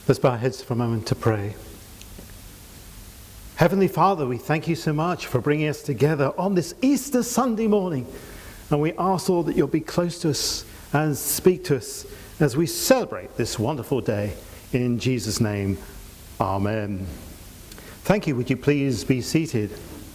Let's bow our heads for a moment to pray. Heavenly Father, we thank you so much for bringing us together on this Easter Sunday morning. And we ask, Lord, that you'll be close to us and speak to us as we celebrate this wonderful day. In Jesus' name, Amen. Thank you. Would you please be seated?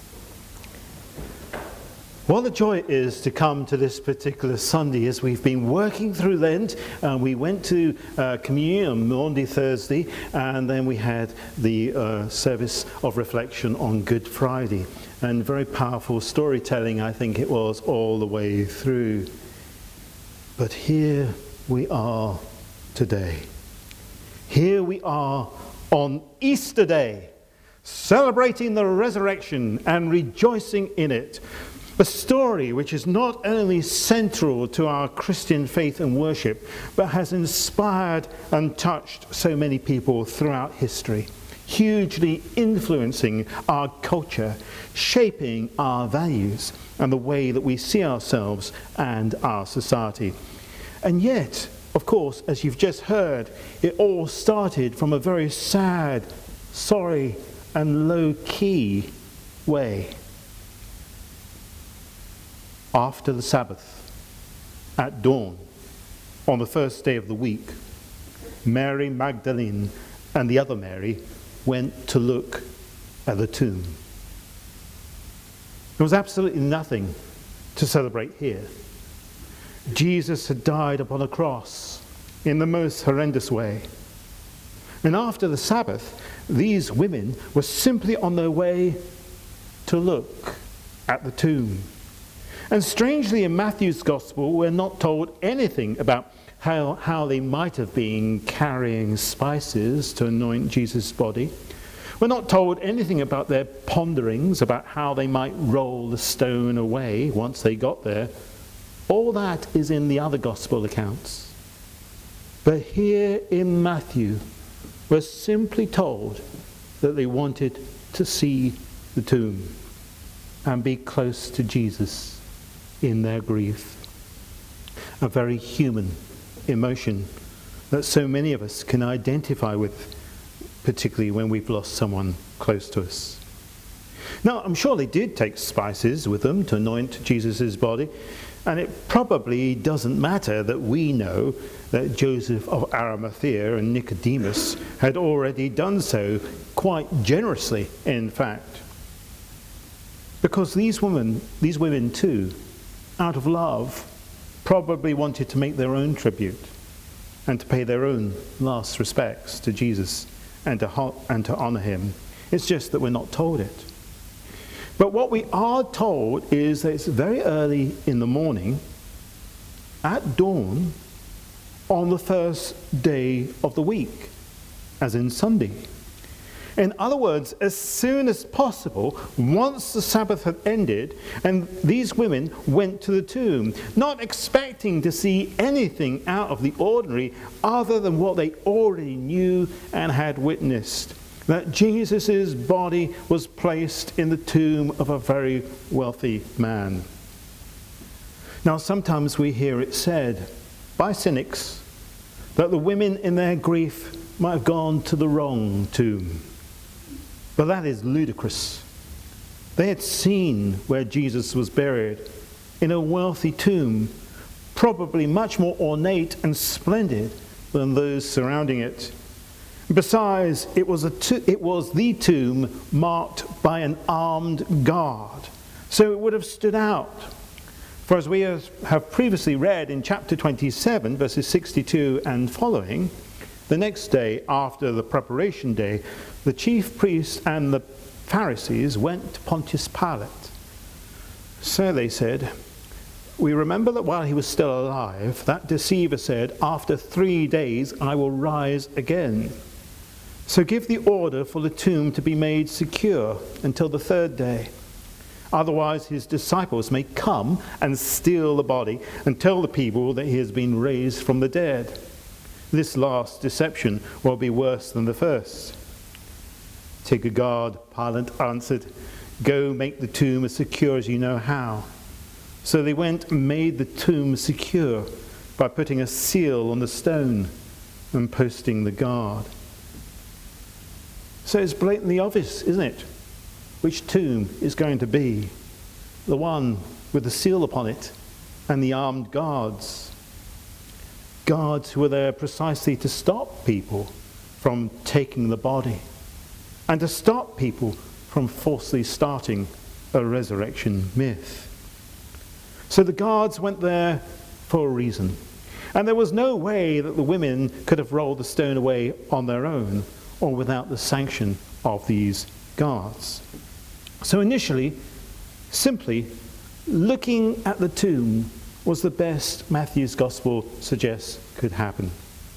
What a joy it is to come to this particular Sunday as we've been working through Lent. We went to communion on Maundy Thursday, and then we had the service of reflection on Good Friday. And very powerful storytelling, I think it was, all the way through. But here we are today. Here we are on Easter Day, celebrating the resurrection and rejoicing in it. A story which is not only central to our Christian faith and worship, but has inspired and touched so many people throughout history, hugely influencing our culture, shaping our values and the way that we see ourselves and our society. And yet, of course, as you've just heard, it all started from a very sad, sorry, and low-key way. After the Sabbath, at dawn, on the first day of the week, Mary Magdalene and the other Mary went to look at the tomb. There was absolutely nothing to celebrate here. Jesus had died upon a cross in the most horrendous way. And after the Sabbath, these women were simply on their way to look at the tomb. And strangely, in Matthew's Gospel, we're not told anything about how they might have been carrying spices to anoint Jesus' body. We're not told anything about their ponderings, about how they might roll the stone away once they got there. All that is in the other Gospel accounts. But here in Matthew, we're simply told that they wanted to see the tomb and be close to Jesus in their grief. A very human emotion that so many of us can identify with, particularly when we've lost someone close to us. Now, I'm sure they did take spices with them to anoint Jesus' body, and it probably doesn't matter that we know that Joseph of Arimathea and Nicodemus had already done so, quite generously, in fact. Because these women too, out of love, probably wanted to make their own tribute and to pay their own last respects to Jesus and to honor him. It's just that we're not told it. But what we are told is that it's very early in the morning, at dawn, on the first day of the week, as in Sunday. In other words, as soon as possible, once the Sabbath had ended, and these women went to the tomb, not expecting to see anything out of the ordinary other than what they already knew and had witnessed, that Jesus' body was placed in the tomb of a very wealthy man. Now, sometimes we hear it said by cynics that the women in their grief might have gone to the wrong tomb. But that is ludicrous. They had seen where Jesus was buried, in a wealthy tomb, probably much more ornate and splendid than those surrounding it. Besides, it was the tomb marked by an armed guard, so it would have stood out. For as we have previously read in chapter 27, verses 62 and following, the next day after the preparation day, the chief priests and the Pharisees went to Pontius Pilate. So they said, "We remember that while he was still alive, that deceiver said, 'After 3 days I will rise again.' So give the order for the tomb to be made secure until the 3rd day. Otherwise his disciples may come and steal the body and tell the people that he has been raised from the dead. This last deception will be worse than the first." "Take a guard," Pilate answered. "Go make the tomb as secure as you know how." So they went and made the tomb secure by putting a seal on the stone and posting the guard. So it's blatantly obvious, isn't it, which tomb is going to be the one with the seal upon it and the armed guards. Guards who were there precisely to stop people from taking the body and to stop people from falsely starting a resurrection myth. So the guards went there for a reason. And there was no way that the women could have rolled the stone away on their own or without the sanction of these guards. So initially, simply looking at the tomb was the best Matthew's Gospel suggests could happen.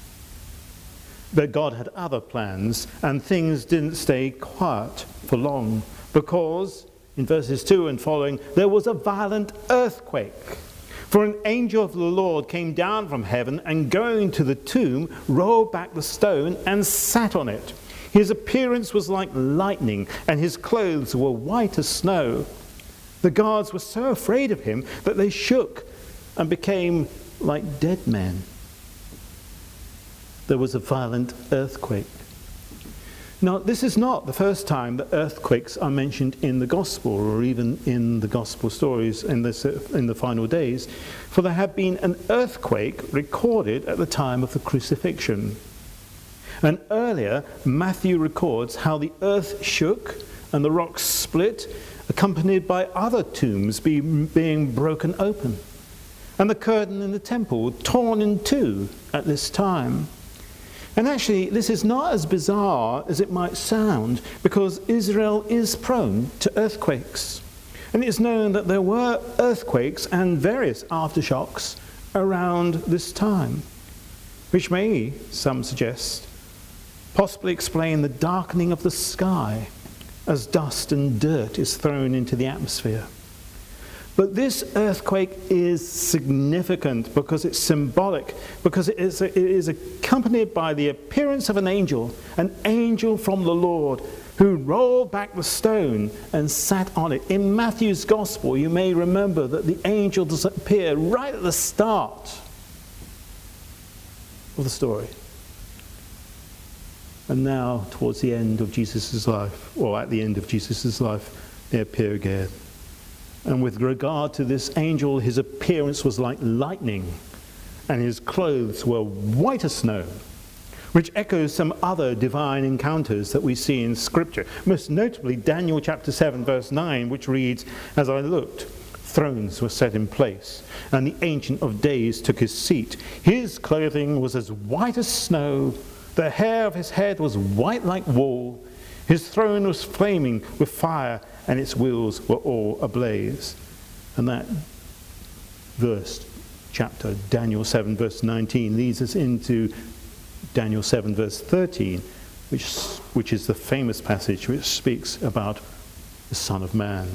But God had other plans, and things didn't stay quiet for long, because in verses 2 and following, there was a violent earthquake. For an angel of the Lord came down from heaven and going to the tomb, rolled back the stone and sat on it. His appearance was like lightning, and his clothes were white as snow. The guards were so afraid of him that they shook and became like dead men. There was a violent earthquake. Now, this is not the first time that earthquakes are mentioned in the Gospel, or even in the Gospel stories in the final days, for there had been an earthquake recorded at the time of the crucifixion. And earlier, Matthew records how the earth shook and the rocks split, accompanied by other tombs being broken open, and the curtain in the temple torn in two at this time. And actually, this is not as bizarre as it might sound, because Israel is prone to earthquakes. And it is known that there were earthquakes and various aftershocks around this time, which may, some suggest, possibly explain the darkening of the sky as dust and dirt is thrown into the atmosphere. But this earthquake is significant because it's symbolic, because it is accompanied by the appearance of an angel from the Lord, who rolled back the stone and sat on it. In Matthew's Gospel, you may remember that the angel does appear right at the start of the story. And now, towards the end of Jesus' life, or at the end of Jesus' life, they appear again. And with regard to this angel, his appearance was like lightning, and his clothes were white as snow, which echoes some other divine encounters that we see in Scripture. Most notably, Daniel chapter 7, verse 9, which reads, "As I looked, thrones were set in place, and the Ancient of Days took his seat. His clothing was as white as snow, the hair of his head was white like wool. His throne was flaming with fire, and its wheels were all ablaze." And that verse, chapter, Daniel 7, verse 19, leads us into Daniel 7, verse 13, which is the famous passage which speaks about the Son of Man.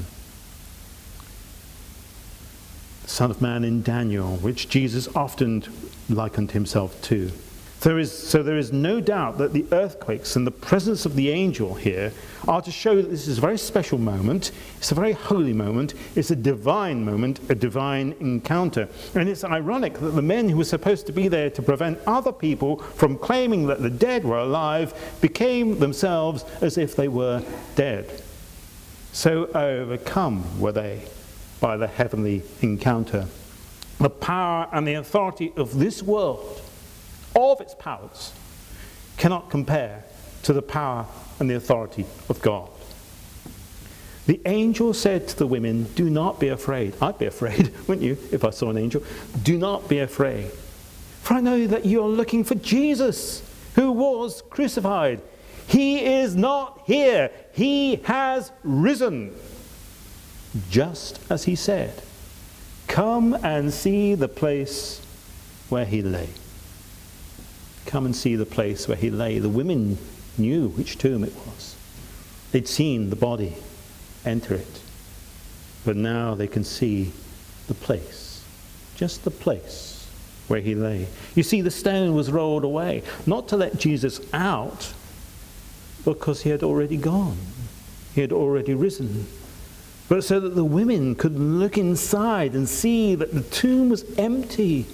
The Son of Man in Daniel, which Jesus often likened himself to. So there is no doubt that the earthquakes and the presence of the angel here are to show that this is a very special moment. It's a very holy moment. It's a divine moment, a divine encounter. And it's ironic that the men who were supposed to be there to prevent other people from claiming that the dead were alive became themselves as if they were dead. So overcome were they by the heavenly encounter. The power and the authority of this world, all of its powers, cannot compare to the power and the authority of God. The angel said to the women, "Do not be afraid." I'd be afraid, wouldn't you, if I saw an angel? "Do not be afraid, for I know that you are looking for Jesus, who was crucified. He is not here. He has risen, just as he said. Come and see the place where he lay." Come and see the place where he lay. The women knew which tomb it was. They'd seen the body enter it. But now they can see the place, just the place where he lay. You see, the stone was rolled away, not to let Jesus out, because he had already gone. He had already risen. But so that the women could look inside and see that the tomb was empty,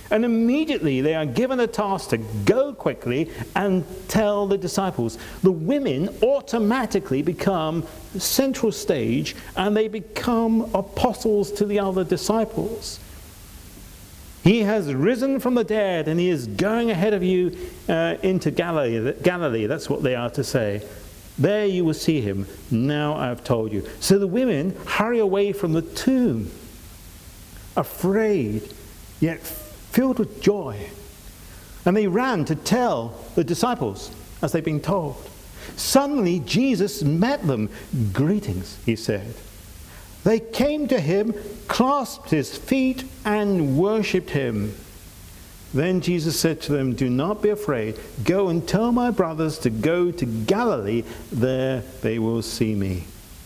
And immediately they are given a task to go quickly and tell the disciples. The women automatically become central stage, and they become apostles to the other disciples. He has risen from the dead, and he is going ahead of you into Galilee. That's what they are to say. There you will see him. Now I have told you. So the women hurry away from the tomb, afraid, yet filled with joy. And they ran to tell the disciples, as they've been told. Suddenly Jesus met them. Greetings, he said. They came to him, clasped his feet, and worshipped him. Then Jesus said to them, do not be afraid. Go and tell my brothers to go to Galilee. There they will see me.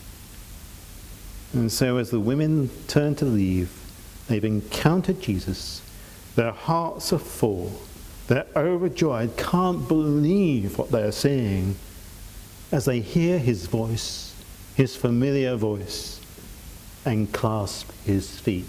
And so as the women turn to leave, they've encountered Jesus. Their hearts are full. They're overjoyed, can't believe what they're seeing as they hear his voice, his familiar voice, and clasp his feet.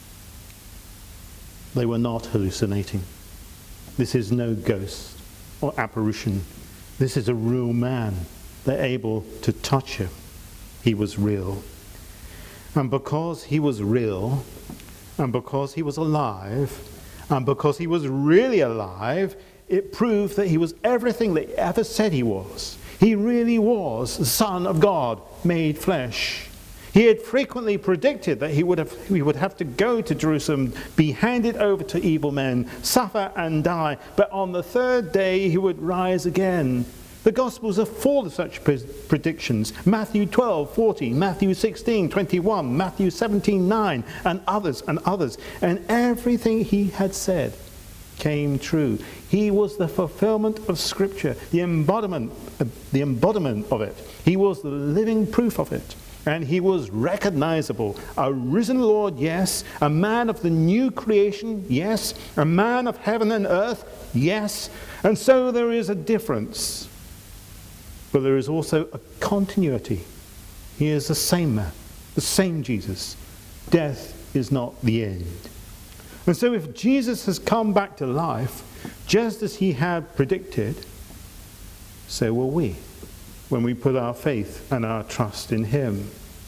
They were not hallucinating. This is no ghost or apparition. This is a real man. They're able to touch him. He was real. And because he was real, and because he was alive, and because he was really alive, it proved that he was everything that he ever said he was. He really was the Son of God made flesh. He had frequently predicted that he would have to go to Jerusalem, be handed over to evil men, suffer and die, but on the third day he would rise again. The Gospels are full of such predictions. Matthew 12:40, Matthew 16:21, Matthew 17:9, and others and others. And everything he had said came true. He was the fulfillment of Scripture, the embodiment of it. He was the living proof of it. And he was recognizable. A risen Lord, yes. A man of the new creation, yes. A man of heaven and earth, yes. And so there is a difference. But there is also a continuity. He is the same man, the same Jesus. Death is not the end. And so if Jesus has come back to life, just as he had predicted, so will we, when we put our faith and our trust in him.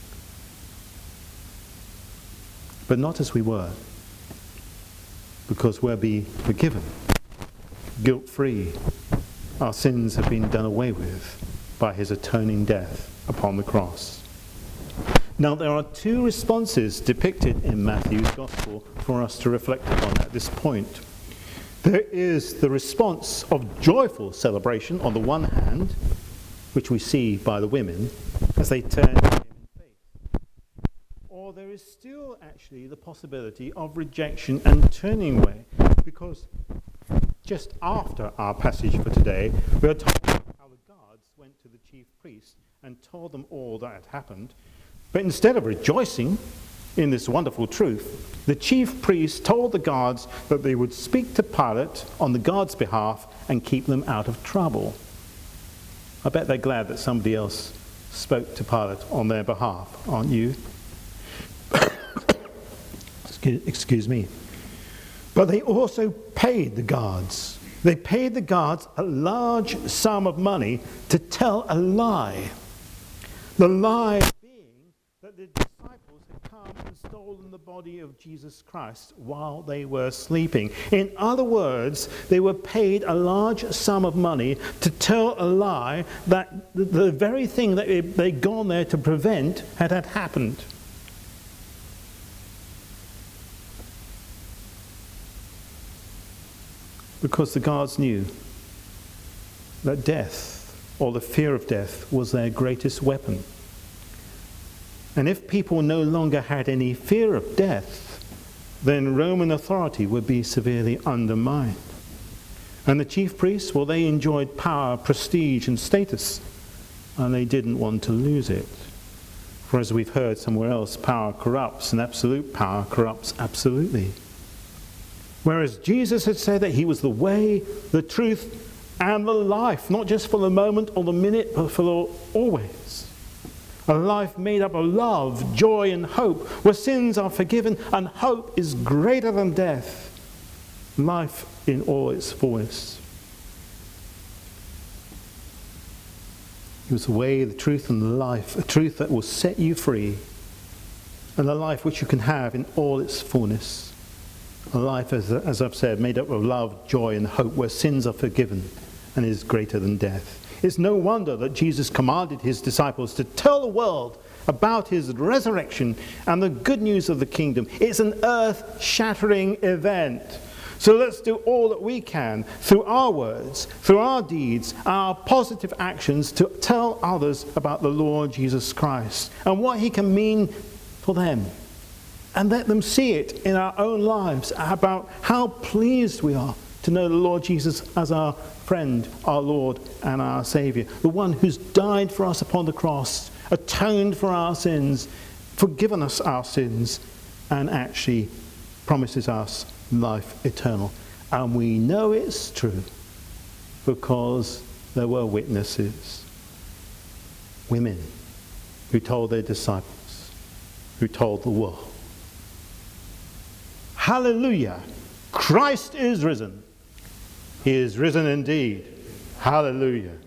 But not as we were, because we'll be forgiven, guilt-free. Our sins have been done away with by his atoning death upon the cross. Now there are two responses depicted in Matthew's Gospel for us to reflect upon at this point. There is the response of joyful celebration on the one hand, which we see by the women as they turn to him in faith. Or there is still actually the possibility of rejection and turning away, because just after our passage for today, we are told how the guards went to the chief priests and told them all that had happened. But instead of rejoicing in this wonderful truth, the chief priests told the guards that they would speak to Pilate on the guards' behalf and keep them out of trouble. I bet they're glad that somebody else spoke to Pilate on their behalf, aren't you? Excuse me. But they also paid the guards. They paid the guards a large sum of money to tell a lie. The lie being that the disciples had come and stolen the body of Jesus Christ while they were sleeping. In other words, they were paid a large sum of money to tell a lie that the very thing that they'd gone there to prevent had happened. Because the guards knew that death, or the fear of death, was their greatest weapon. And if people no longer had any fear of death, then Roman authority would be severely undermined. And the chief priests, well, they enjoyed power, prestige, and status, and they didn't want to lose it. For as we've heard somewhere else, power corrupts, and absolute power corrupts absolutely. Whereas Jesus had said that he was the way, the truth, and the life, not just for the moment or the minute, but for always. A life made up of love, joy, and hope, where sins are forgiven and hope is greater than death. life in all its fullness. He was the way, the truth, and the life, a truth that will set you free, and a life which you can have in all its fullness. A life, as I've said, made up of love, joy, and hope, where sins are forgiven and is greater than death. It's no wonder that Jesus commanded his disciples to tell the world about his resurrection and the good news of the kingdom. It's an earth-shattering event. So let's do all that we can through our words, through our deeds, our positive actions to tell others about the Lord Jesus Christ and what he can mean for them. And let them see it in our own lives about how pleased we are to know the Lord Jesus as our friend, our Lord and our Saviour, the one who's died for us upon the cross, atoned for our sins, forgiven us our sins, and actually promises us life eternal. And we know it's true because there were witnesses, women who told their disciples, who told the world. Hallelujah! Christ is risen. He is risen indeed. Hallelujah.